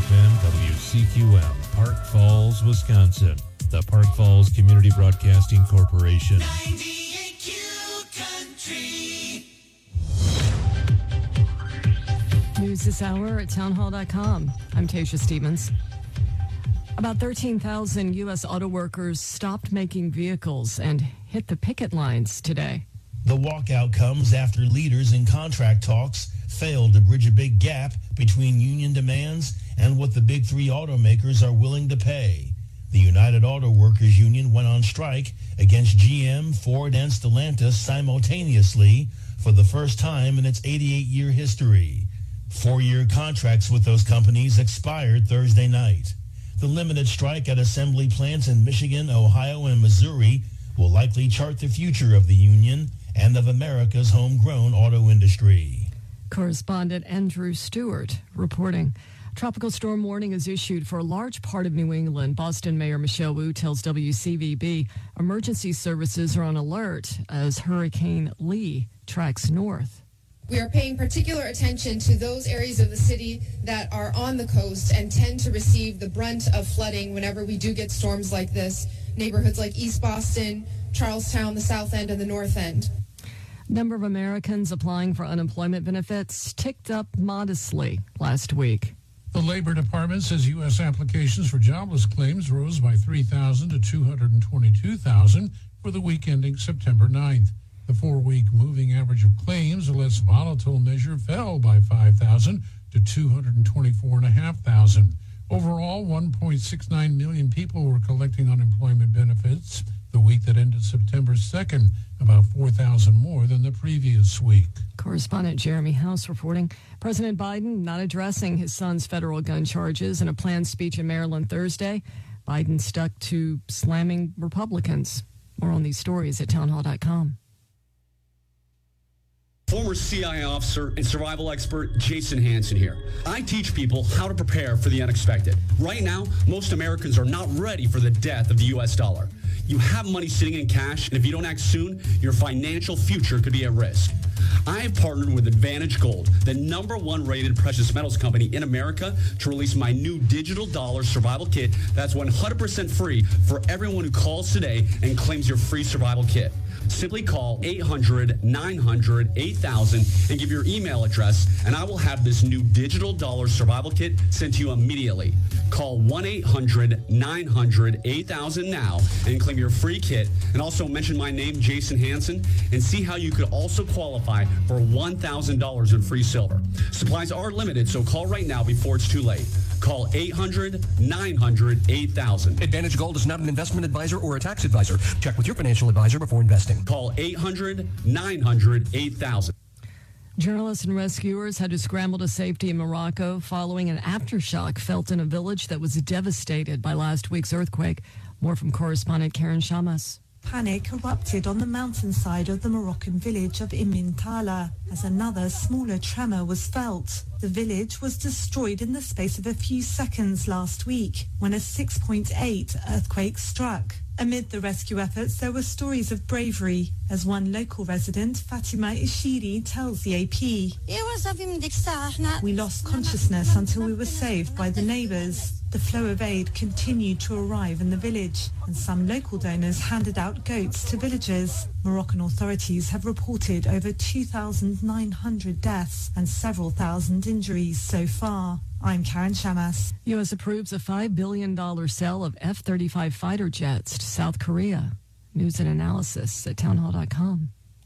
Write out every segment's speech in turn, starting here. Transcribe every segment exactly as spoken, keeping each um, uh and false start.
F M, W C Q M, Park Falls, Wisconsin. The Park Falls Community Broadcasting Corporation. ninety-eight Q Country. News this hour at townhall dot com. I'm Tasha Stevens. About thirteen thousand U S auto workers stopped making vehicles and hit the picket lines today. The walkout comes after leaders in contract talks failed to bridge a big gap between union demands and what the big three automakers are willing to pay. The United Auto Workers Union went on strike against G M, Ford, and Stellantis simultaneously for the first time in its eighty-eight-year history. Four-year contracts with those companies expired Thursday night. The limited strike at assembly plants in Michigan, Ohio, and Missouri will likely chart the future of the union and of America's homegrown auto industry. Correspondent Andrew Stewart reporting. Tropical storm warning is issued for a large part of New England. Boston Mayor Michelle Wu tells W C V B emergency services are on alert as Hurricane Lee tracks north. We are paying particular attention to those areas of the city that are on the coast and tend to receive the brunt of flooding whenever we do get storms like this. Neighborhoods like East Boston, Charlestown, the South End, and the North End. Number of Americans applying for unemployment benefits ticked up modestly last week. The Labor Department says U S applications for jobless claims rose by three thousand to two hundred twenty-two thousand for the week ending September ninth. The four-week moving average of claims, a less volatile measure, fell by five thousand to two hundred twenty-four thousand five hundred. Overall, one point six nine million people were collecting unemployment benefits the week that ended September second, about four thousand more than the previous week. Correspondent Jeremy House reporting. President Biden not addressing his son's federal gun charges in a planned speech in Maryland Thursday. Biden stuck to slamming Republicans. More on these stories at townhall dot com. Former C I A officer and survival expert Jason Hansen here. I teach people how to prepare for the unexpected. Right now, most Americans are not ready for the death of the U S dollar. You have money sitting in cash, and if you don't act soon, your financial future could be at risk. I have partnered with Advantage Gold, the number one rated precious metals company in America, to release my new digital dollar survival kit that's one hundred percent free for everyone who calls today and claims your free survival kit. Simply call eight hundred nine hundred eight thousand and give your email address, and I will have this new digital dollar survival kit sent to you immediately. Call one eight hundred nine hundred eight thousand now and claim your free kit, and also mention my name, Jason Hansen, and see how you could also qualify for one thousand dollars in free silver. Supplies are limited, so call right now before it's too late. Call eight hundred nine hundred eight thousand. Advantage Gold is not an investment advisor or a tax advisor. Check with your financial advisor before investing. Call eight hundred nine hundred eight thousand. Journalists and rescuers had to scramble to safety in Morocco following an aftershock felt in a village that was devastated by last week's earthquake. More from correspondent Karen Shamas. Panic erupted on the mountainside of the Moroccan village of Imin Tala as another smaller tremor was felt. The village was destroyed in the space of a few seconds last week when a six point eight earthquake struck. Amid the rescue efforts, there were stories of bravery, as one local resident, Fatima Ishiri, tells the A P. We lost consciousness until we were saved by the neighbours. The flow of aid continued to arrive in the village, and some local donors handed out goats to villagers. Moroccan authorities have reported over two thousand nine hundred deaths and several thousand injuries so far. I'm Karen Shamas. U S approves a five billion dollars sale of F thirty-five fighter jets to South Korea. News and analysis at townhall dot com.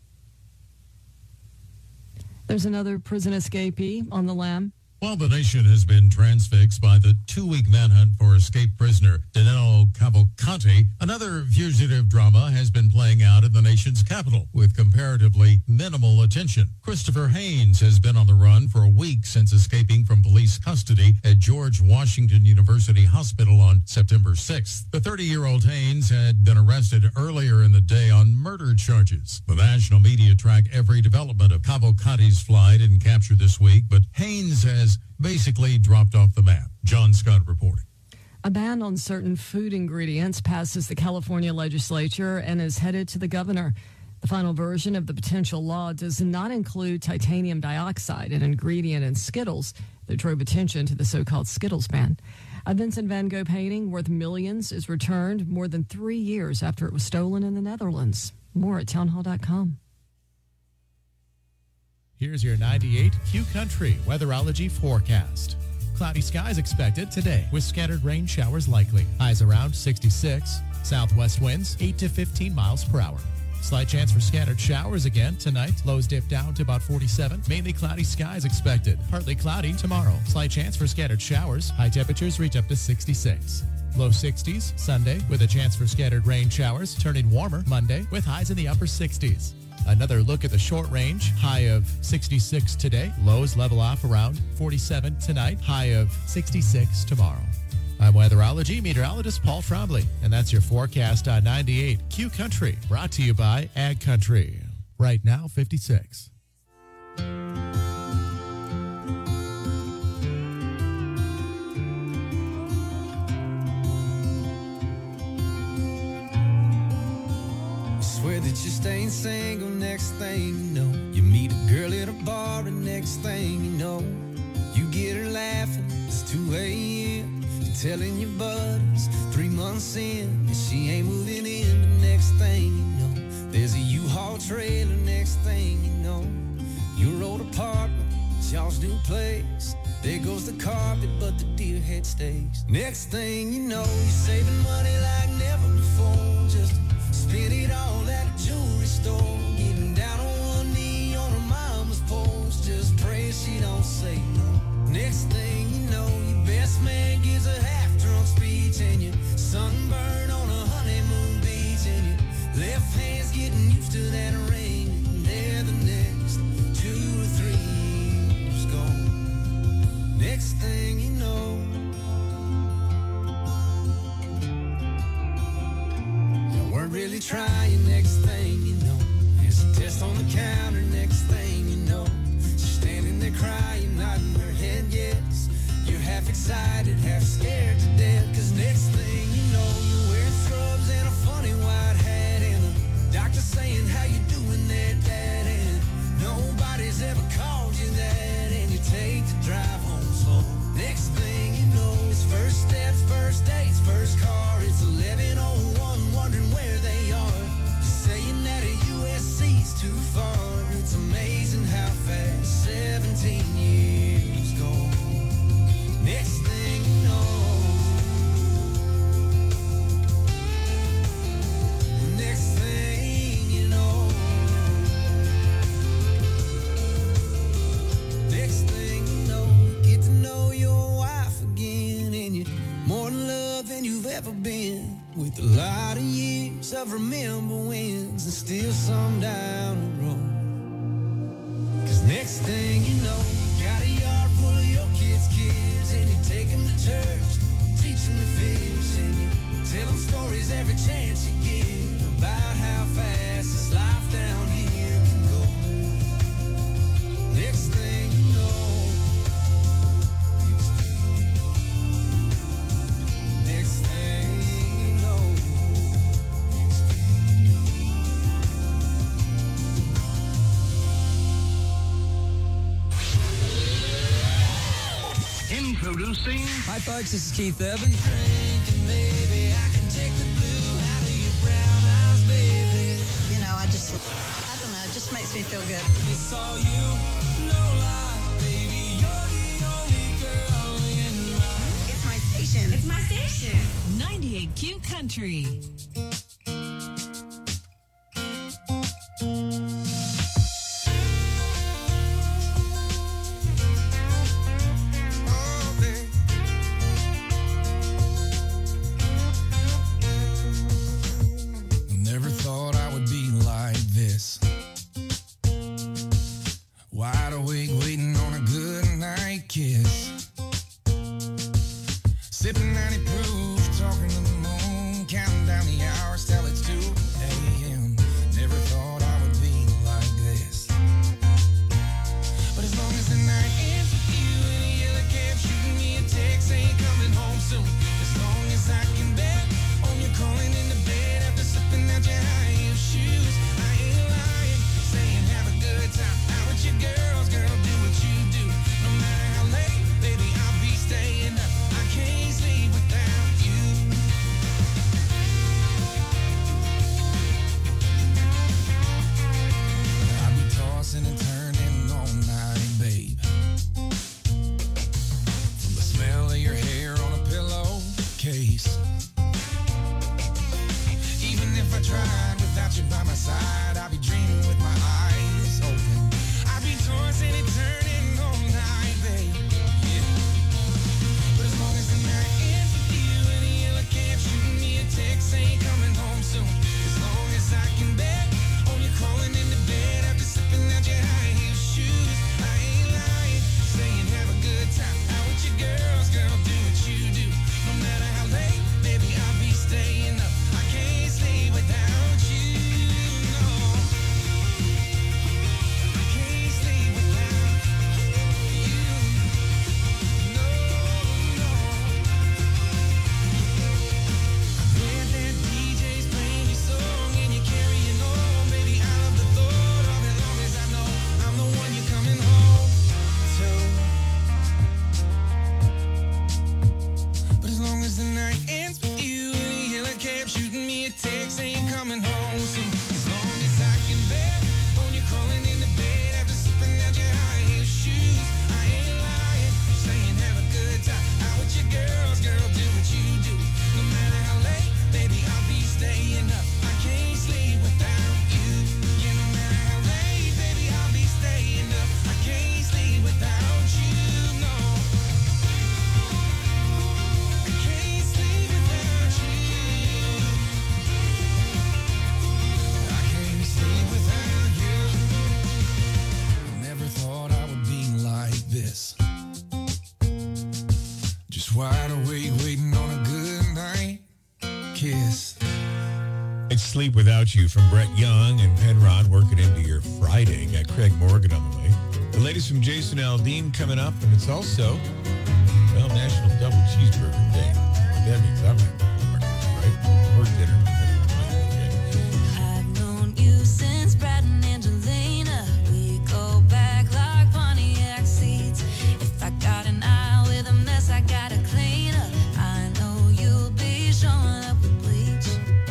There's another prison escapee on the lam. While the nation has been transfixed by the two-week manhunt for escaped prisoner Danilo Cavalcanti, another fugitive drama has been playing out in the nation's capital with comparatively minimal attention. Christopher Haynes has been on the run for a week since escaping from police custody at George Washington University Hospital on September sixth. The thirty-year-old Haynes had been arrested earlier in the day on murder charges. The national media track every development of Cavalcanti's flight and capture this week, but Haynes has basically dropped off the map. John Scott reporting. A ban on certain food ingredients passes the California legislature and is headed to the governor. The The final version of the potential law does not include titanium dioxide, an ingredient in Skittles that drove attention to the so-called Skittles ban. A Vincent van Gogh painting worth millions is returned more than three years after it was stolen in the Netherlands. More at townhall dot com. Here's your ninety-eight Q Country weatherology forecast. Cloudy skies expected today with scattered rain showers likely. Highs around sixty-six. Southwest winds eight to fifteen miles per hour. Slight chance for scattered showers again tonight. Lows dip down to about forty-seven. Mainly cloudy skies expected. Partly cloudy tomorrow. Slight chance for scattered showers. High temperatures reach up to sixty-six. Low sixties Sunday with a chance for scattered rain showers. Turning warmer Monday with highs in the upper sixties. Another look at the short range. High of sixty-six today. Lows level off around forty-seven tonight. High of sixty-six tomorrow. I'm weatherology meteorologist Paul Trombley, and that's your forecast on ninety-eight Q Country, brought to you by Ag Country. Right now, fifty-six. Swear that you're staying single, next thing you know, you meet a girl at a bar, and next thing you know, you get her laughing, it's two a.m., telling your buddies three months in and she ain't moving in. The next thing you know, there's a U-Haul trailer. Next thing you know, your old apartment, it's y'all's new place. There goes the carpet, but the deer head stays. Next thing you know, you're saving money like never before, just to spend it all at a jewelry store. Getting down on one knee on her mama's porch, just pray she don't say no. Next thing you know, your best man gives a half-drunk speech, and you sunburn on a honeymoon beach, and your left hand's getting used to that ring, and there the next two or three years gone. Next thing you know, you weren't really trying. Next thing you know, there's a test on the counter. Next thing you know, she's standing there crying, nodding her head yes. You're half excited, half scared to death, cause next thing you know, you're wearing scrubs and a funny white hat, and the doctor saying how you doing there, Dad, and nobody's ever called you that, and you take the drive home slow. Next thing you know, it's first steps, first dates, first car. It's eleven oh one, wondering where they are. You're saying that a U S C's too far. It's amazing how fast seventeen years go. Next thing you know, next thing you know, next thing you know, you get to know your wife again, and you're more in love than you've ever been, with a lot of years of remember wins and still some down the road. Cause next thing you know, you got a yard full of your kids' kids, and you take them to church, teach them to fish, and you tell them stories every chance you get about how fast this life down here can go. Next thing you know, next thing you know, Introducing. Hi folks, this is Keith Urban. Drinking, baby, I can take the blue out of your brown eyes, baby. You know, I just, I don't know, it just makes me feel good. It's all you, no lie, baby. You're the only girl in my. It's my station. It's my station. ninety-eight Q Country. Never thought I would be like this. Wide awake, waiting on a good night kiss. Sipping ninety proof, talking to the moon, counting down the hours till it's two a.m. Never thought I would be like this. But as long as the night ends with you in a yellow cab, shooting me a text, saying coming home soon. As long as I can bet on you calling in the bed after slipping out your high heel shoes, I ain't lying. side, I'll be dreaming with my eyes open. I'll be tossing and turning all night, babe. Yeah. But as long as the night ends with you and the yellow cab shooting me a text saying coming home soon. As long as I can bet on you crawling into bed after slipping out your high heel shoes. I ain't lying, saying have a good time out with your girls, girl, do what you do. No matter how late, baby, I'll be staying up. I can't sleep without you, no. I can't sleep without you, no, no. When that D J's playing your song and you're carrying on, baby, I love the thought of it. Long as I know I'm the one you're coming home to. But as long as the night ends with you and the yellow cab shooting me a text saying coming home soon. As long as I can bet on you crawling into bed after slipping out your high heel shoes. I ain't lying, saying have a good time out with your girls, girl, do what you do. No matter how late, baby, I'll be staying up. I can't sleep without you. Yeah, no matter how late, baby, I'll be staying up. I can't sleep without you, no. I can't sleep without you. I can't sleep without you. Never thought I would be like this. Just wide awake, waiting on a good night kiss. It's Sleep Without You from Brett Young and Penrod working into your Friday. Got Craig Morgan on the way. The latest from Jason Aldean coming up, and it's also, well, National Double Cheeseburger Day. That means I'm having breakfast, right? Or dinner. I've known you since Brad and Angelina. We go back like Pontiac seats. If I got an eye with a mess, I gotta clean up. I know you'll be showing up with bleach.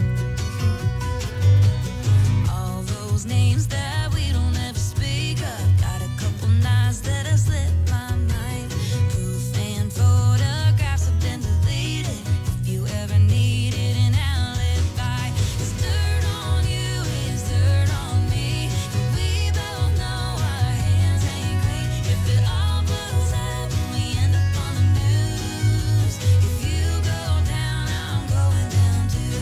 All those names that we don't ever speak of. Got a couple nights that have slipped my mind. Proof and photographs have been deleted. If you ever needed an alibi, it's dirt on you, it's dirt on me. We both know our hands ain't clean. If it all blows up and we end up on the news, if you go down, I'm going down too.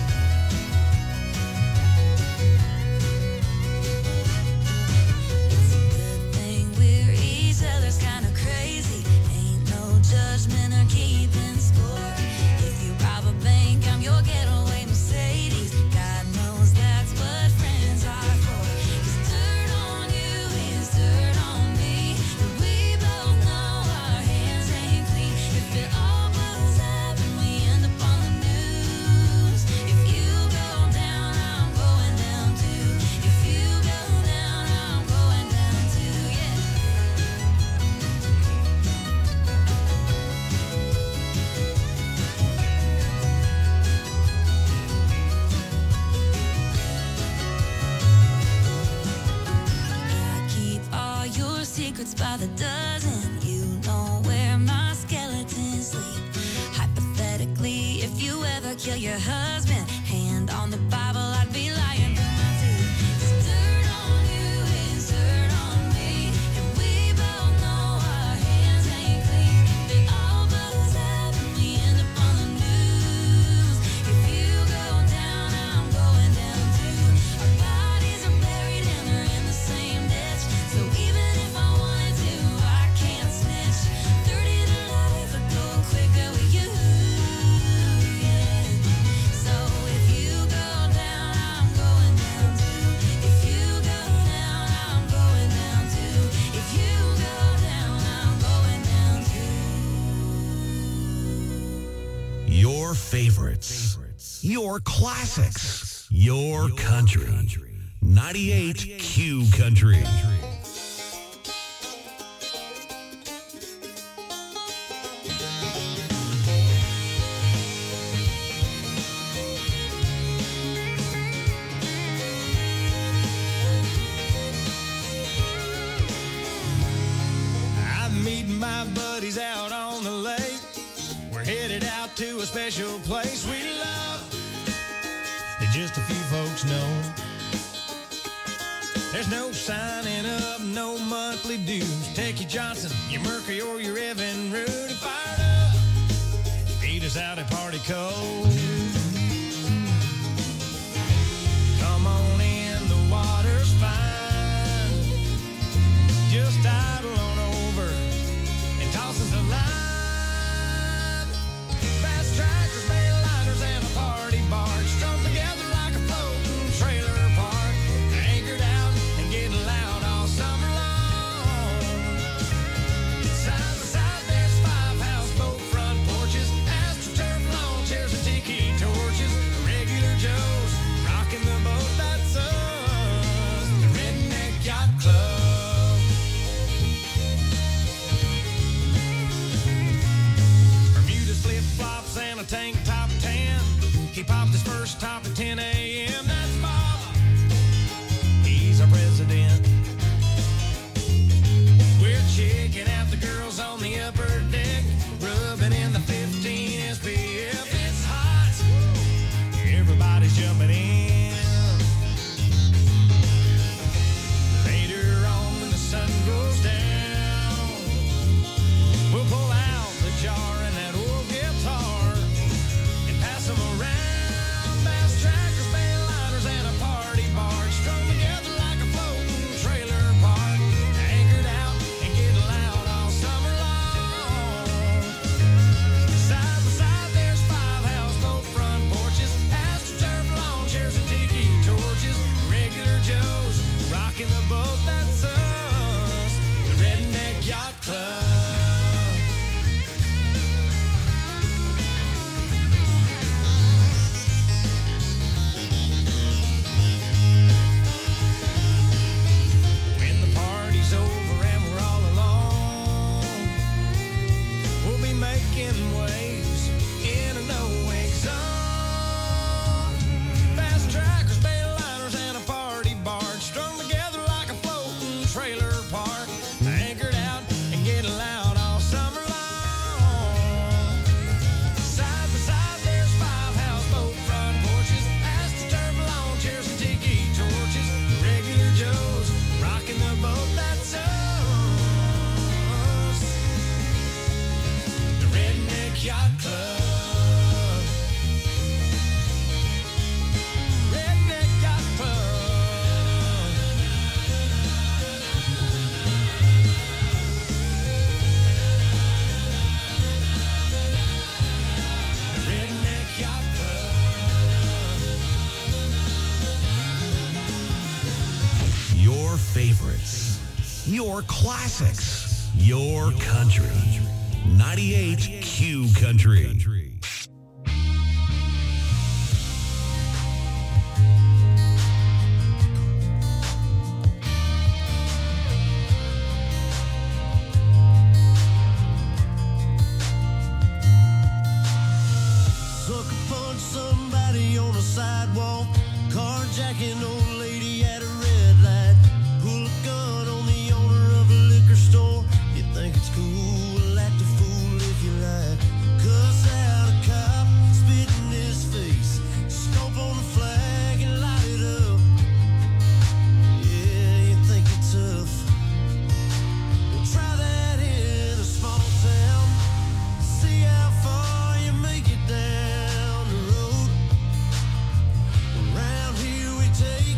It's a good thing we're each other's kind of crazy. Ain't no judgment or keeping score. If you rob a bank, I'm your getaway Mercedes. God knows that's what friends are for. It's dirt on you, it's dirt on me. And we both know our hands ain't clean. If it all blows up and we end up on the news, if you go down, I'm going down too. If you go down, I'm going down too, yeah. I keep all your secrets by the dozen. You know where my skeletons sleep. Hypothetically, if you ever kill your husband, hand on the Bible, I'd be lying through my teeth. It's dirt on you, it's dirt on me. And we both know our hands ain't clean. If it all blows up and we end up on the news, if you go down, I'm going down too. Our bodies are buried and they're in the same ditch. So even if I wanted to, I can't snitch. thirty to life would go quicker with you, yeah. So if you go down, I'm going down too. If you go down, I'm going down too. If you go down, I'm going down too. Your favorites. Your classics. Your country. ninety-eight Q Country. I'm meeting my buddies out on the lake. We're headed out to a special place we love that just a few folks know. There's no signing up, no monthly dues. Take your Johnson, your Mercury, or your Evan Rudy. Fired up, beat us out at Party Cove. Come on in, the water's fine. Just idle on over and toss us a line. Fast tractors, mainliners, and a party barge strung together like a floating trailer park. Anchored out and getting loud all summer long. Side by side, there's five houseboat front porches, astroturf lawn chairs and tiki torches. Regular Joes rocking the boat, that's us, the Redneck Yacht Club. Bermuda's flip-flops and a tank top tan. He popped his first top at ten a.m. That's Bob. He's our president. We're checking out the girls on the upper deck, rubbing in the fifteen S P F. It's hot. Everybody's jumping in. Later on when the sun goes down, we'll pull out the jar and that old guitar and pass them around. Bass trackers, mainliners, and a party barge strung together like a floating trailer park. Anchored out and getting loud all summer long. Side by side, there's five houseboat front porches, astroturf lawn chairs and tiki torches. Regular Joes rocking the boat, that's us, the Redneck Yacht Club. When the party's over and we're all alone, we'll be making waves in a no-wake zone. Fast trackers, mainliners, and a party barge strung together like a floating trailer park. Anchored out and getting loud all summer long. Side by side, there's five houseboat front porches, astroturf lawn chairs and tiki torches. Regular Joes rocking the boat, that's us, the Redneck Yacht Club. Redneck Yacht Club. Redneck Yacht Club. Your favorites, your classics, your country. ninety-eight Q Country. Sucker punch somebody on a sidewalk, carjacking old lady at a red light, pull a gun on the owner of a liquor store. You think it's cool, act a fool if you like. Cuss out a cop, spit in his face, stomp on the flag and light it up. Yeah, you think you're tough. Well, try that in a small town. See how far you make it down the road. Around here we take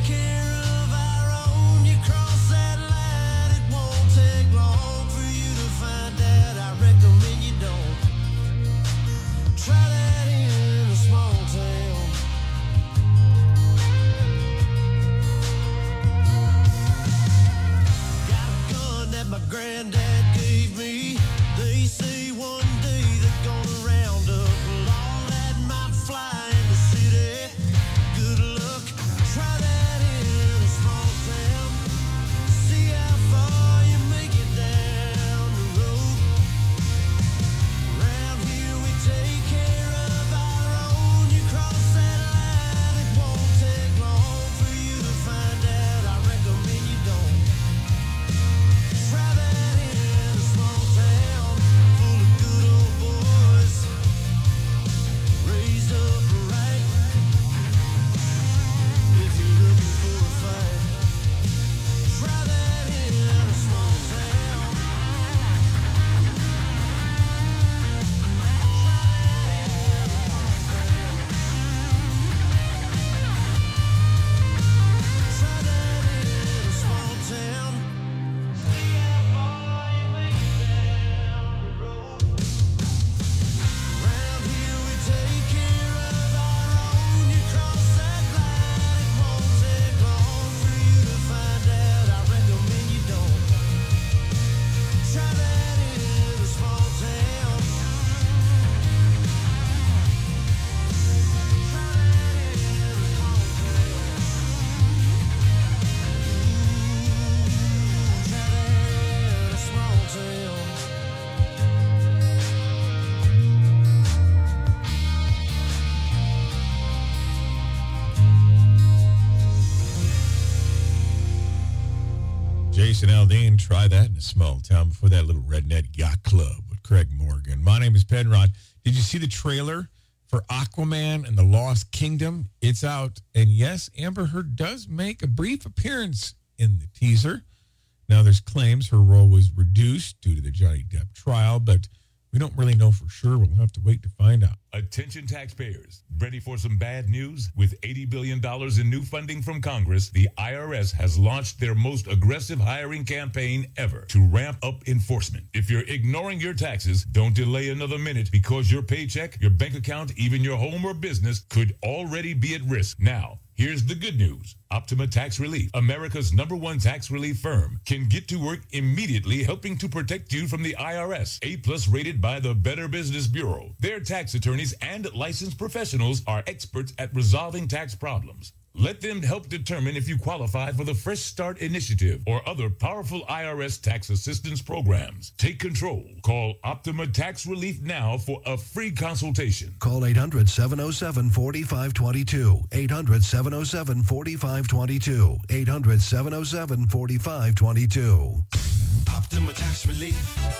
Jason Aldean. Try that in a small town. Before that, little Redneck Yacht Club with Craig Morgan. My name is Penrod. Did you see the trailer for Aquaman and the Lost Kingdom? It's out. And yes, Amber Heard does make a brief appearance in the teaser. Now, there's claims her role was reduced due to the Johnny Depp trial, but we don't really know for sure. We'll have to wait to find out. Attention taxpayers. Ready for some bad news? With eighty billion dollars in new funding from Congress, the I R S has launched their most aggressive hiring campaign ever to ramp up enforcement. If you're ignoring your taxes, don't delay another minute because your paycheck, your bank account, even your home or business could already be at risk. Now, here's the good news. Optima Tax Relief, America's number one tax relief firm, can get to work immediately helping to protect you from the I R S. A-plus rated by the Better Business Bureau. Their tax attorneys and licensed professionals are experts at resolving tax problems. Let them help determine if you qualify for the Fresh Start Initiative or other powerful I R S tax assistance programs. Take control. Call Optima Tax Relief now for a free consultation. Call eight hundred, seven oh seven, four five two two. eight hundred, seven oh seven, four five two two. eight hundred, seven oh seven, four five two two. Optima Tax Relief.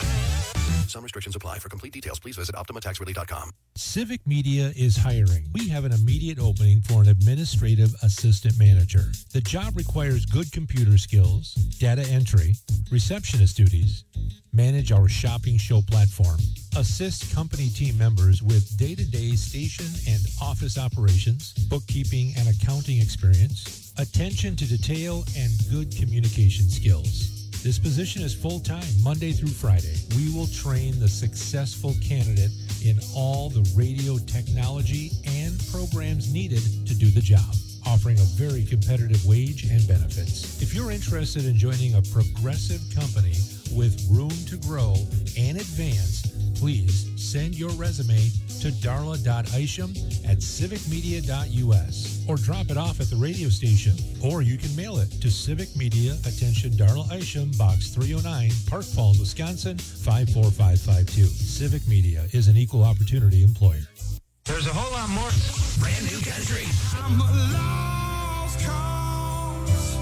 Some restrictions apply. For complete details, please visit optima tax relief dot com. Civic Media is hiring. We have an immediate opening for an administrative assistant manager. The job requires good computer skills, data entry, receptionist duties, manage our shopping show platform, assist company team members with day-to-day station and office operations, bookkeeping and accounting experience, attention to detail, and good communication skills. This position is full-time, Monday through Friday. We will train the successful candidate in all the radio technology and programs needed to do the job, offering a very competitive wage and benefits. If you're interested in joining a progressive company with room to grow and advance, please send your resume to darla dot isham at civic media dot u s or drop it off at the radio station. Or you can mail it to Civic Media, attention Darla Isham, Box three oh nine, Park Falls, Wisconsin, five four five five two. Civic Media is an equal opportunity employer. There's a whole lot more brand new country. I'm a lost cause.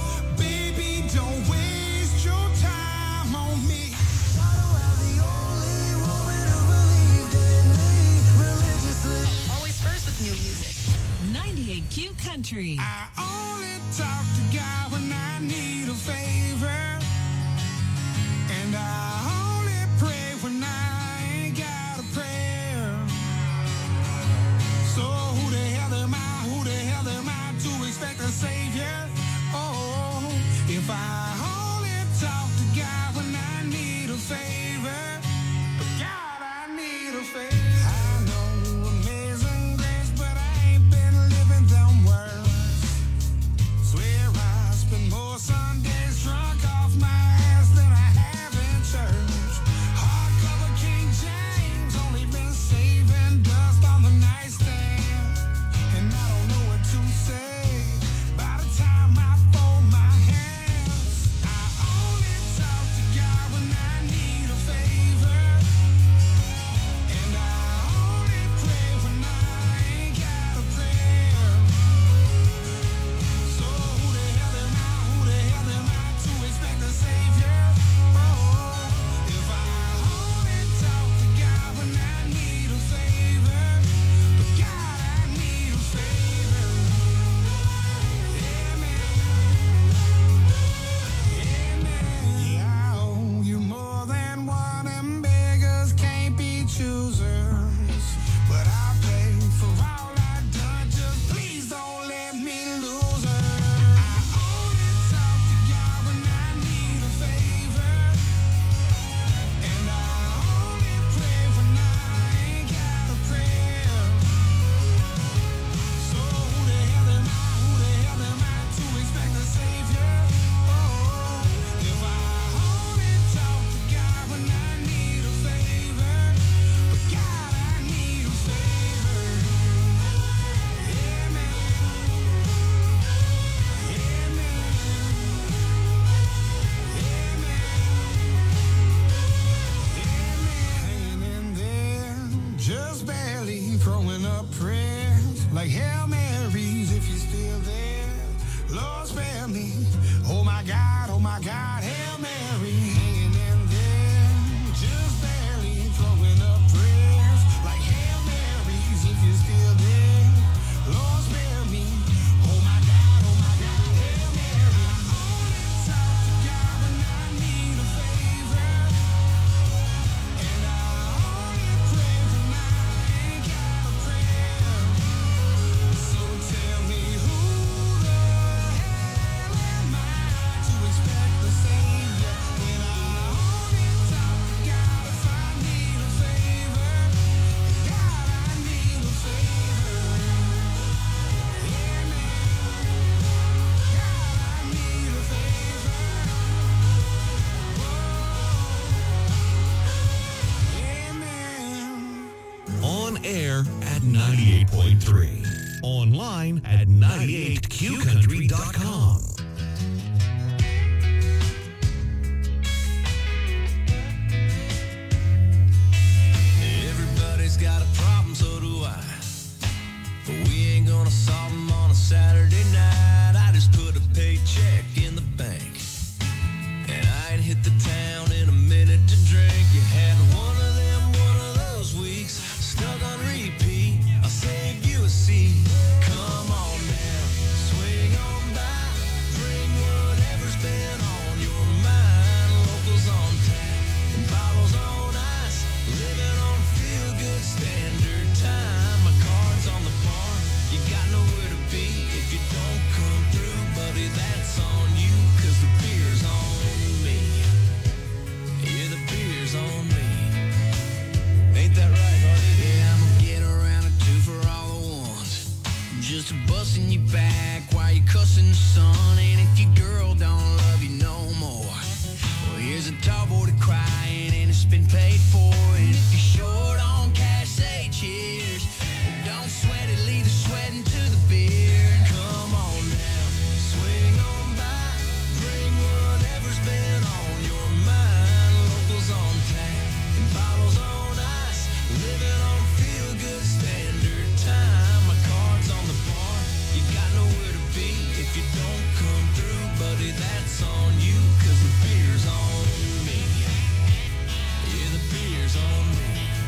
Baby, don't waste your time on me. Always first with new music. ninety-eight Q Country. I only talk to God when I need a favor. And I only pray when I ain't got a prayer. So who the hell am I? Who the hell am I to expect a savior? Oh, if I only talk to God when I need a favor. God, I need a favor. I know amazing grace, but I ain't been living them words. Swear I spend more Sundays drunk off my ass than I have in church. Hardcover King James, only been saving dust on the nightstand. And I don't know what to say by the time I fold my hands. I only talk to God when I need a favor. And I only pray when I ain't got a prayer. So who the hell am I? Who the hell am I to expect a savior? Oh, if I only talk to God when I need a favor. But God, I need a favor. Yeah, man. Yeah, man. Yeah, I owe you more than one, and beggars can't be choosers. But I pay for all I've done. Just please don't let me lose her. I only talk to God when I need a favor. And I only pray when I ain't got a prayer. So who the hell am I? Who the hell am I to expect a savior? Oh, if I only talk to God when I need a favor. But God, I need a favor. Yeah, man. Yeah, man. Yeah, man. Hanging in there, just barely throwing up prayers like Hail Marys if you're still there. Lord spare me. Oh my God, oh my God, Hail Mary. Hanging in there, just barely throwing up prayers like Hail Marys if you're still there. Lord spare me. Oh my God, oh my God, Hail Mary. I only talk to God when I need a favor. And I only pray when I ain't got a prayer. So tell me who the hell am I to expect the Savior when I only talk to God if I need a favor? God, I need a favor. Amen. God, I need a favor. Amen. On air at ninety-eight point three. Online at ninety-eight q country dot com. Everybody's got a problem, so do I. But we ain't gonna solve them on a Saturday night. I just put a paycheck in the bank. And I ain't hit the town in a minute to drink. You had one of them, one of those weeks. Stuck on repeat. I'll save you a seat. Come on now, swing on by. Bring whatever's been on your mind. Locals on tap and bottles on ice. Living on feel-good standard time. My card's on the bar. You got nowhere to be if you don't come through, buddy. That's on you, 'cause the beer's on me. Yeah, the beer's on me. Ain't that right, buddy? Yeah, I'ma get around a two for all the ones. Just busting you back while you cussing the sun. And if your girl don't love you no more, well, here's a tall boy to crying and it's been paid for. And if you're short on cash, say cheers. Don't sweat it, leave the sweating to the beer. Come on now, swing on by. Bring whatever's been on your mind. Locals on tap and bottles on ice. Living on feel-good standard time. My card's on the bar. You got nowhere to be if you don't come through, buddy. That's on you, 'cause the beer's on me. Yeah, the beer's on me.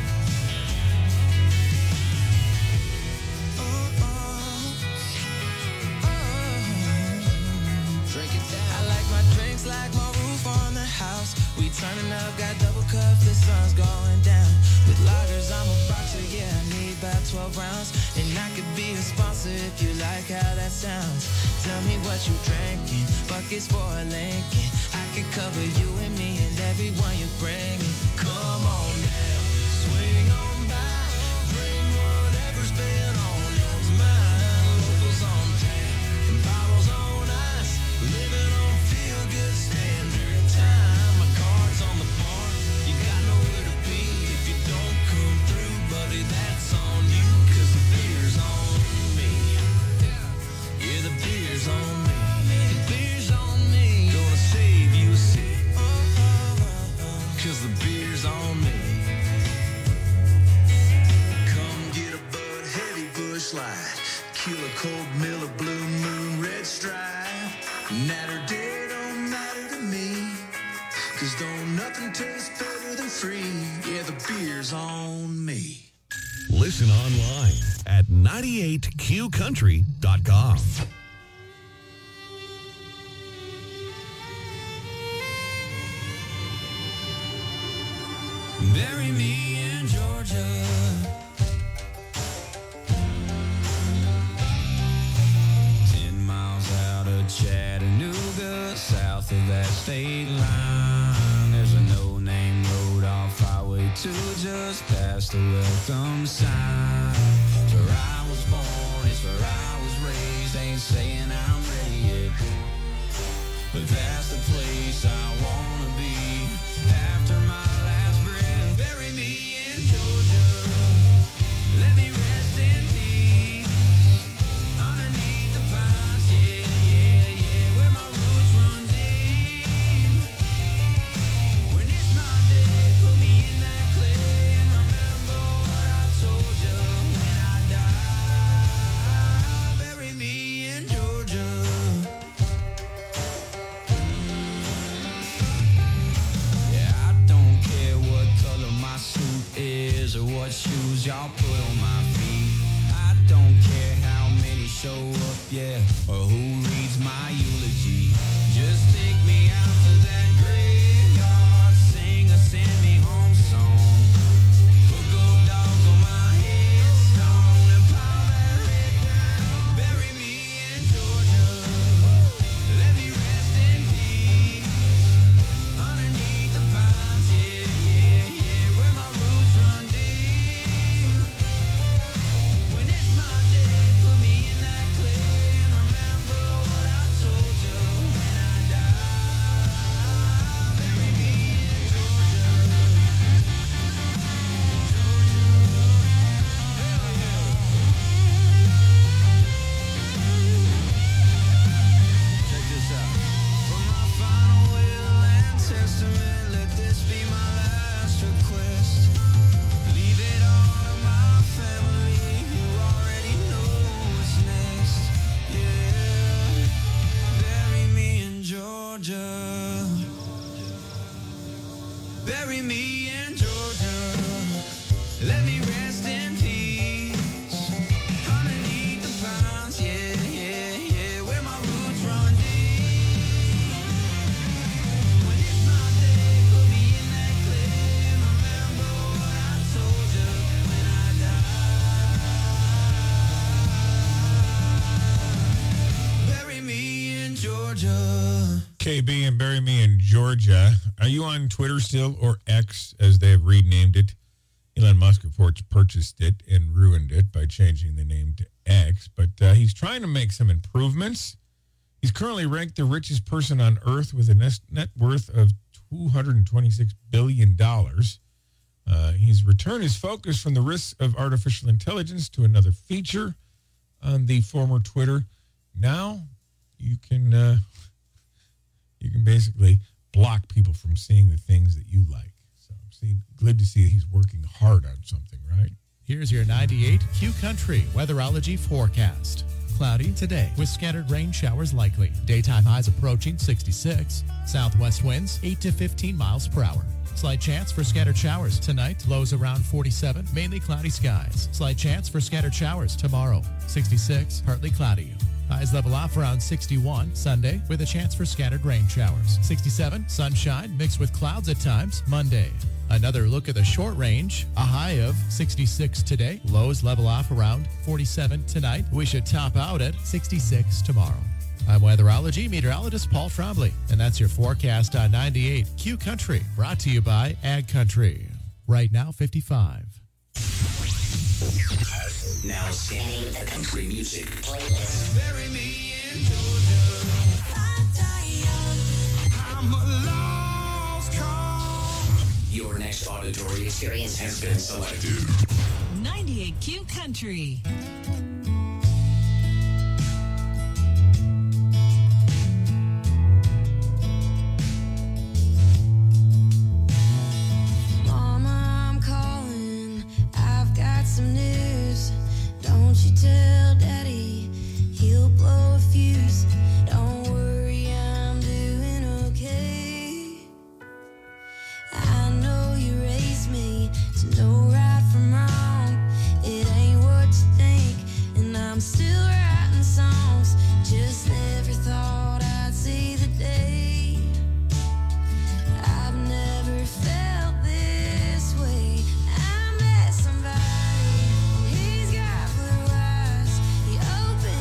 Drink it down. I like my drinks like my roof on the house. We turning up, got double cups, the sun's going down. With lagers, I'm a boxer, yeah, I need about twelve rounds. And I could be a sponsor if you like how that sounds. Tell me what you drinking, buckets for a Lincoln. I could cover you and me and everyone you bring me. Come on now, swing on by. Bring whatever's been on your mind. Locals on tap and bottles on ice. Living on feel-good standard time. My card's on the bar. You got nowhere to be if you don't come through, buddy. That's on you, 'cause the beer's on me. Yeah, the beer's on me. The beer's on me. Gonna save you a seat, 'cause the beer's on me. Come get a Bud Heavy Bush Light. Killer Cold Miller Blue Moon Red Stripe. Night or day don't matter to me, 'cause don't nothing taste better than free. Yeah, the beer's on me. Listen online at ninety-eight q country dot com. Bury me in Georgia. Ten miles out of Chattanooga, south of that state line. There's a no-name road off Highway two, just past the welcome sign. It's where I was born, it's where I was raised. Ain't saying I'm ready yet, but that's the place I wanna be after my last breath. Bury me in Georgia. Let me rest in peace underneath the pines. Yeah, yeah, yeah, where my roots run deep. When it's not dead, put me in that clay and remember what I told you when I die. Bury me in Georgia. put on my feet. I don't care how many show up, yeah, or who reads my eulogy. Just take me out to that graveyard, sing a send me home song. Hook up dogs on my headstone and pile that red down. Bury me in Georgia, let me rest in peace. Underneath the pines, yeah, yeah, yeah, where my roots run deep. When it's my day, put me in that clay and remember what I told you when I die. Bury me in Georgia. Check this out. For my final will and testament, let this be my last request. Leave it all to my family, you already know what's next. Yeah, bury me in Georgia. Bury me in Georgia. Let me rest in peace. Underneath the pines, yeah, yeah, yeah, where my roots run deep. When it's my day, put me in that clay and remember what I told you when I die. Bury me in Georgia. K B and Bury Me in Georgia. Are you on Twitter still, or X, as they have renamed it? Elon Musk, of course, purchased it and ruined it by changing the name to X, but uh, he's trying to make some improvements. He's currently ranked the richest person on Earth with a net net worth of two hundred twenty-six billion dollars. Uh, he's returned his focus from the risks of artificial intelligence to another feature on the former Twitter. Now you can uh, you can basically block people from seeing the things that you like. So, see, glad to see he's working hard on something, right? Here's your ninety-eight Q Country weatherology forecast. Cloudy today with scattered rain showers likely. Daytime highs approaching sixty-six. Southwest winds eight to fifteen miles per hour. Slight chance for scattered showers tonight. Lows around forty-seven. Mainly cloudy skies. Slight chance for scattered showers tomorrow. sixty-six. Partly cloudy. Highs level off around sixty-one Sunday with a chance for scattered rain showers. sixty-seven. Sunshine mixed with clouds at times Monday. Another look at the short range. A high of sixty-six today. Lows level off around forty-seven tonight. We should top out at sixty-six tomorrow. I'm weatherology meteorologist Paul Trombley, and that's your forecast on ninety-eight Q Country, brought to you by Ag Country. Right now, fifty-five. Now scanning the country music. Bury me in Georgia. I'm a lost cause. Your next auditory experience has been selected. ninety-eight Q Country. Mama, I'm calling. I've got some news. Don't you tell Daddy, he'll blow a fuse. Don't worry, I'm doing okay. I know you raised me to know right from wrong. It ain't what you think, and I'm still writing songs. Just never thought I'd see the day. I've never felt this way. I met somebody, he's got blue eyes. He opened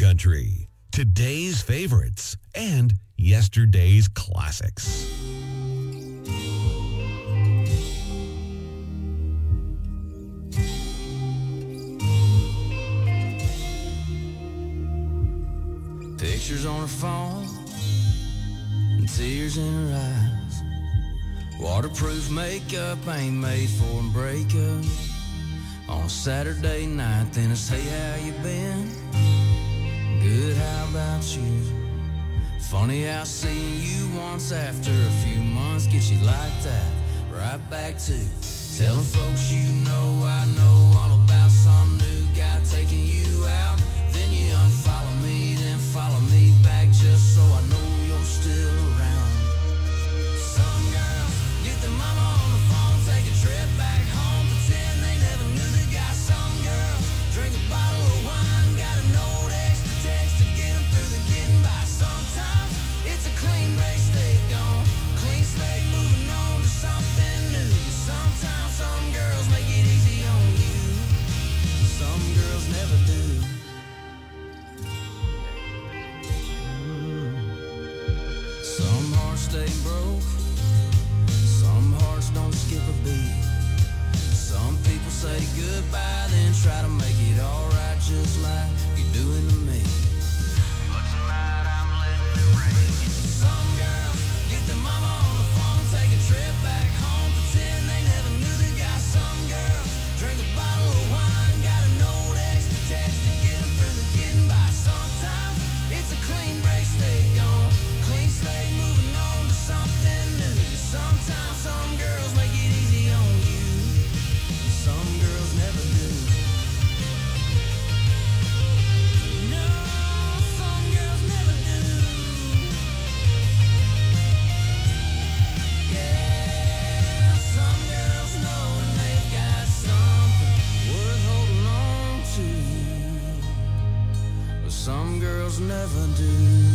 Country. Today's favorites and yesterday's classics. Pictures on her phone and tears in her eyes. Waterproof makeup ain't made for a breakup. On Saturday night, then it's, hey, how you been? Good, how about you? Funny how seeing you once after a few months gets you like that. Right back to telling folks you know I know all about some new guy taking you out. Then you unfollow me, then follow me back just so I know you're still around. Some girls get their mama on the phone, take a trip back home, pretend they never knew the guy. Some girls drink a bottle of wine, got a note, extra text to get them through the getting by. Sometimes it's a clean break, stay gone, clean slate, moving on to something new. Sometimes some girls make it easy on you, some girls never do. Some hearts stay broke, some hearts don't skip a beat. Some people say goodbye, then try to make it alright just like you're doing to me. But tonight I'm letting it rain. Some girls get their mama on the phone, take a trip back home, pretend they never knew the guy. Some girls drink a bottle of wine, got a note, extra text to get them through the getting by. Sometimes it's a clean break, stay gone, clean slate, moving on to something new. Sometimes some girls make it easy on you, some girls never do. No, some girls never do. Yeah, some girls know when they've got something worth holding on to, but some girls never do.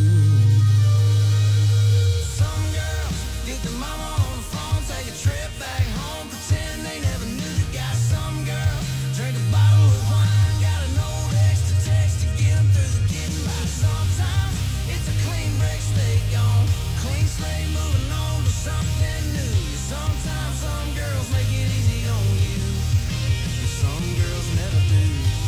Some girls get their mama on the phone, take a trip back home, pretend they never knew the guy. Some girls drink a bottle of wine, got an old extra text to get them through the getting by. Sometimes it's a clean break, stay gone, clean slate, moving on to something new. Sometimes some girls make it easy on you, some girls never do.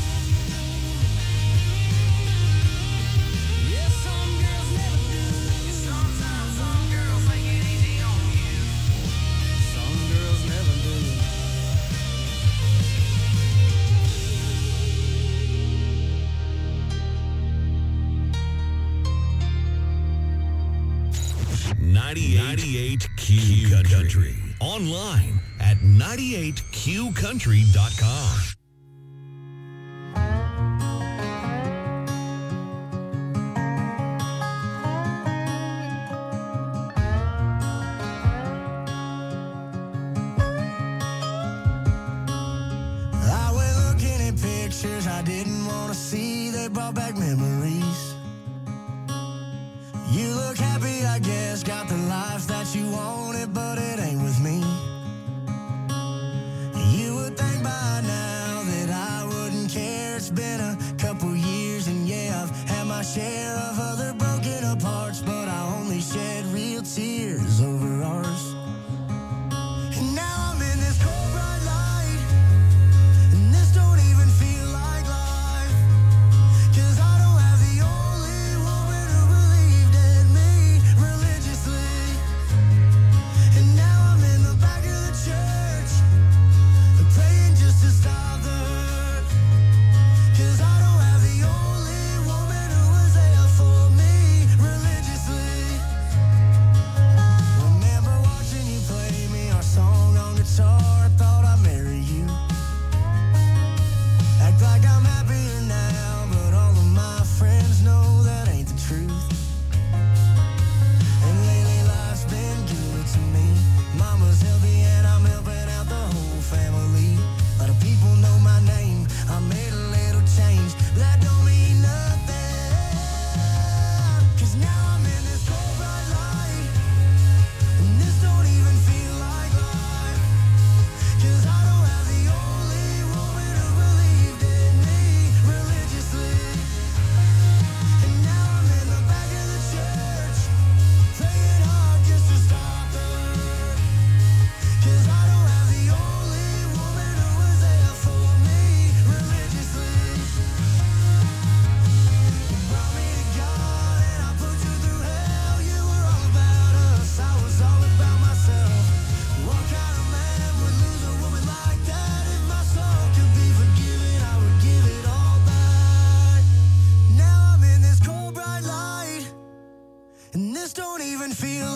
Yeah, some girls never do. Sometimes some girls make it easy on you, some girls never do. ninety-eight Q Country. Online at ninety-eight Q country dot com. I went looking at pictures I didn't want to see. They brought back memories. You look happy, I guess, got the life that you wanted, but it ain't with me. You would think by now that I wouldn't care. It's been a couple years, and yeah, I've had my share of other broken apart, but I only shed real tears over ours. And now I'm in this cold bright light, and this don't even feel like life, 'cause I don't have the only woman who believed in me religiously. And now I'm in the back of the church, praying just to stop the hurt, 'cause I don't have the only woman who was there for me religiously.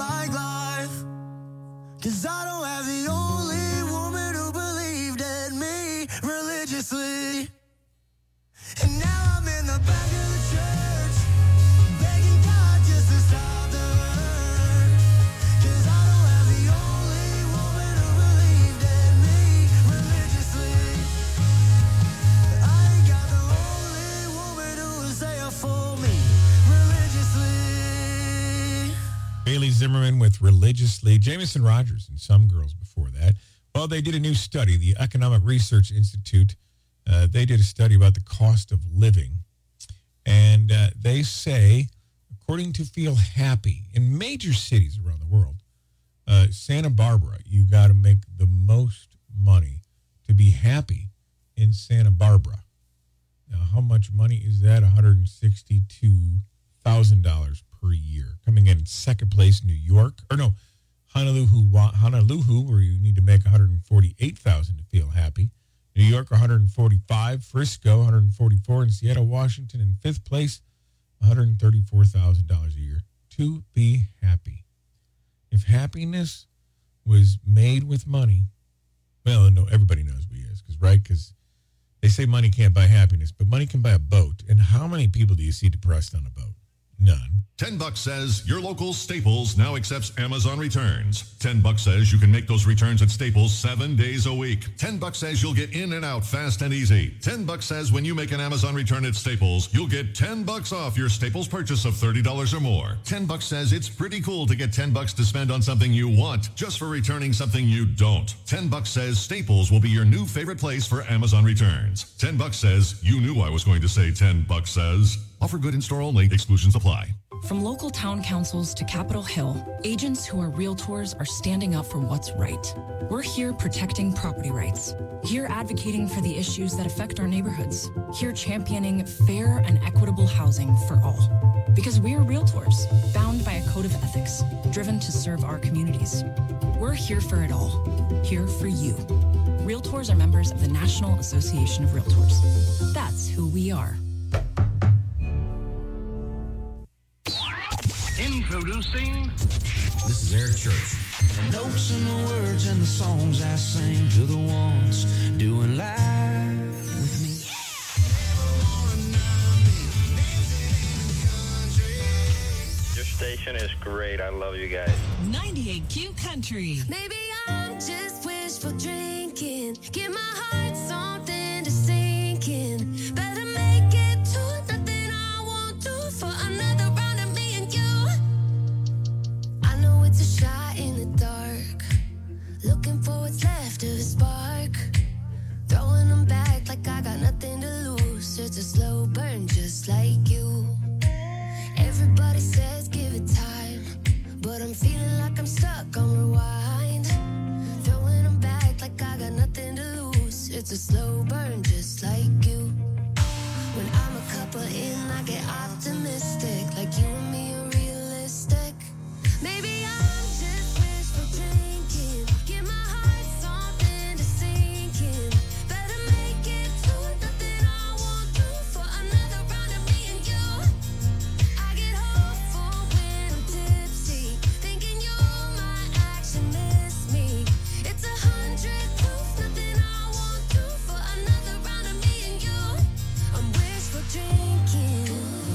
like life. Cause I don't have the only woman who believed in me religiously. And now I'm in the back of the church, begging God just to stop the hurt. Cause I don't have the only woman who believed in me religiously. I ain't got the only woman who was there for me religiously. Bailey Zimmerman with Religiously. Jameson Rogers and Some Girls before that. Well, they did a new study. The Economic Research Institute, uh, they did a study about the cost of living. And uh, they say, according to Feel Happy, in major cities around the world, uh, Santa Barbara, you got to make the most money to be happy in Santa Barbara. Now, how much money is that? one hundred sixty-two thousand dollars per year. Coming in second place, New York. Or no, Honolulu, Honolulu, where you need to make one hundred forty-eight thousand dollars to feel happy. New York, one hundred forty-five. Frisco, one hundred forty-four. And Seattle, Washington, in fifth place, one hundred thirty-four thousand dollars a year to be happy. If happiness was made with money, well, no, everybody knows we is, because right? Because they say money can't buy happiness, but money can buy a boat. And how many people do you see depressed on a boat? None. ten bucks says your local Staples now accepts Amazon returns. ten bucks says you can make those returns at Staples seven days a week. ten bucks says you'll get in and out fast and easy. ten bucks says when you make an Amazon return at Staples, you'll get ten bucks off your Staples purchase of thirty dollars or more. ten bucks says it's pretty cool to get ten bucks to spend on something you want just for returning something you don't. ten bucks says Staples will be your new favorite place for Amazon returns. ten bucks says you knew I was going to say ten bucks says. Offer good in store only. Exclusions apply. From local town councils to Capitol Hill, agents who are realtors are standing up for what's right. We're here protecting property rights. Here advocating for the issues that affect our neighborhoods. Here championing fair and equitable housing for all. Because we are realtors, bound by a code of ethics, driven to serve our communities. We're here for it all. Here for you. Realtors are members of the National Association of Realtors. That's who we are. Introducing. This is Eric Church. The notes and the words and the songs I sing to the ones doing live with me. Your station is great. I love you guys. ninety-eight Q Country. Maybe I'm just wishful drinking. Give my heart something to sink in. Better make it to nothing I won't do for another round of me and you. I know it's a shot in the dark. Looking for what's left of a spark. Throwing them back like I got nothing to lose. It's a slow burn just like you. Everybody says give it time, but I'm feeling like I'm stuck on rewind. Throwing them back like I got nothing to lose. It's a slow burn just like you. When I'm a couple in, I get optimistic. Like you and me are realistic. Maybe I'm just wishful drinking. Give my heart something to sink in. Better make it to nothing I won't do for another round of me and you. I get hopeful when I'm tipsy, thinking you might actually miss me. It's a hundred proof, nothing I won't do for another round of me and you. I'm wishful drinking.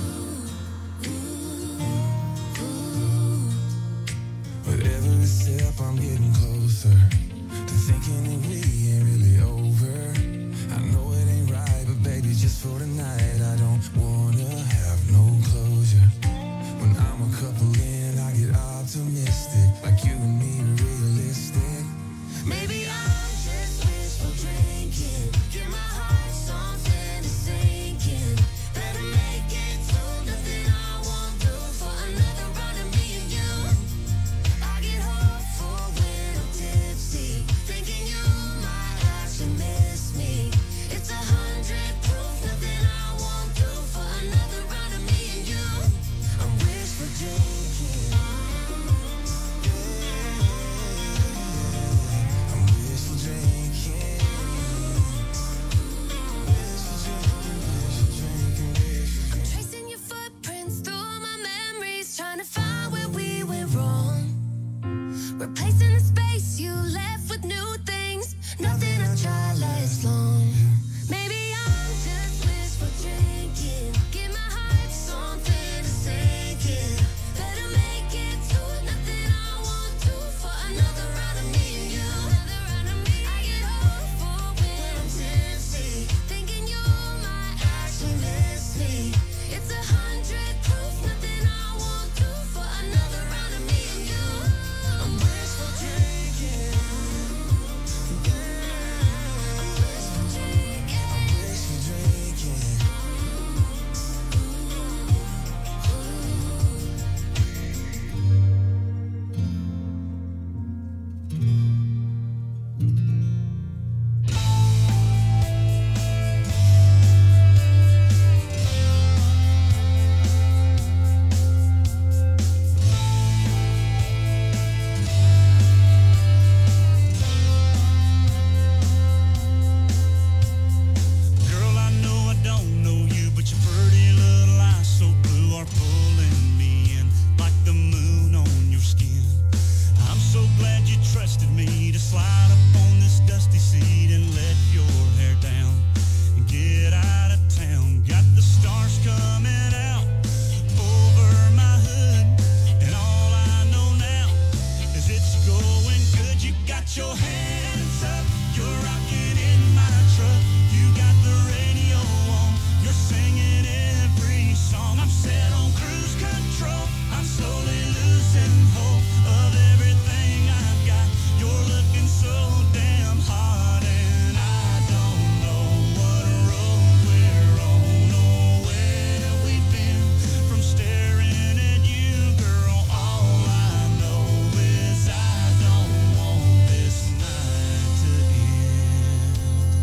With every step I'm getting closer to thinking that we ain't really over. I know it ain't right, but baby, just for tonight, I don't wanna have no closure. When I'm a couple in, I get optimistic, like you and me are realistic. Maybe I'm just wishful drinking. Give my heart something to sink in. Better make it to nothing I won't do for another round of me and you. I get hopeful when I'm tipsy, thinking you might actually miss me. It's a hundred proof, nothing I won't do for another round of me and you. I'm wishful drinking. Replacing the space you left with new things. Nothing I try lasts long. Maybe I'm just wishful drinking. Give my heart something to sink in. Better make it to it. Nothing I want to for another round of me and you. Another round of me. I get hopeful when I'm tipsy, thinking you might actually miss me. It's a hundred proof. Nothing I want to for another round of me and you. I'm wishful drinking. Girl, I know I don't know you, but your pretty little eyes so blue are pulling me in like the moon on your skin. I'm so glad you trusted me to slide up on this dusty seat and let your hair down and get out of town. Got the stars coming out over my hood, and all I know now is it's going good. You got your hands up, you're rocking in my truck. You got the radio on, you're singing every song. I'm set on cruise control, I'm slowly losing hope of everything I've got. You're looking so damn hot, and I don't know what road we're on or where we've been. From staring at you, girl, all I know is I don't want this night to end.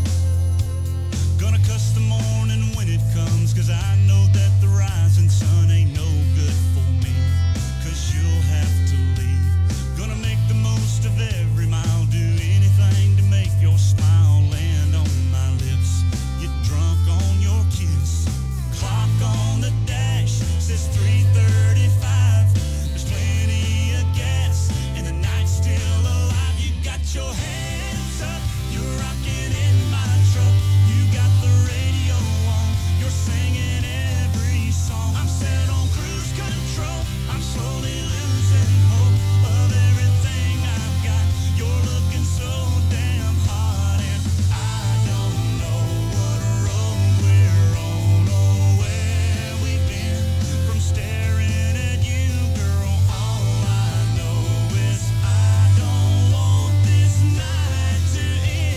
Gonna cuss the morning when it comes, 'cause I know that the rising sun ain't no good for me, 'cause you'll have to leave. Gonna make the most of every mile, do anything to make your smile land on my lips. Get drunk on your kiss. Clock on the dash says three thirty-five. There's plenty of gas and the night's still alive. You got your hands up, you're rocking in my truck. You got the radio on, you're singing every song. I'm set on cruise control, I'm slowly losing hope of everything I've got. You're looking so damn hot, and I don't know what road we're on or where we've been. From staring at you, girl, all I know is I don't want this night to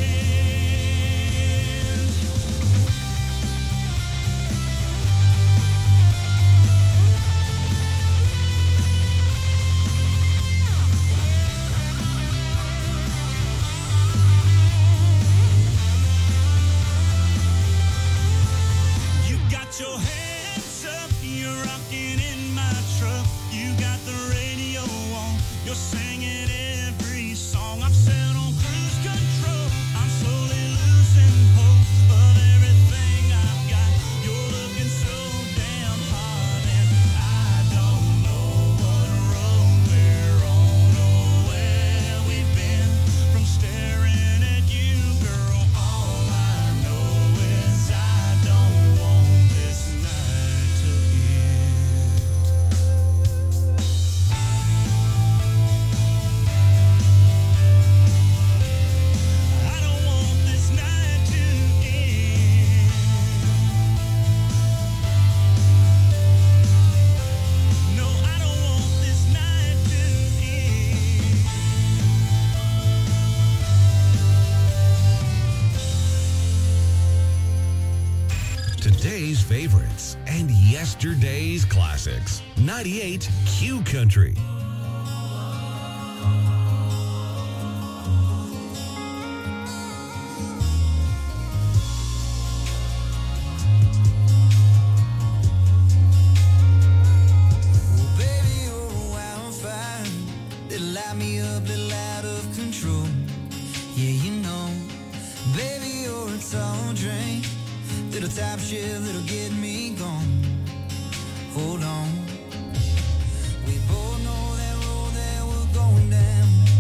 end. You got your hands up, you're rocking in my truck. You got the radio on, you're singing every song. I'm set on cruise control, I'm slowly losing hope of everything I've got. You're looking so damn hot, and I don't know what road we're on or where we've been. From staring at you, girl, all I know is I don't want this night to end. I don't want this night to end. No, I don't want this night to end. Today's favorites and yesterday's classics. ninety-eight Q Country. Baby, you're a wildfire. It'll light me up, little out of control. Yeah, you know. Baby, you're a tall drink. Little top shift that'll get me gone. Hold on. We both know that road that we're going down.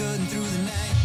cutting through the night.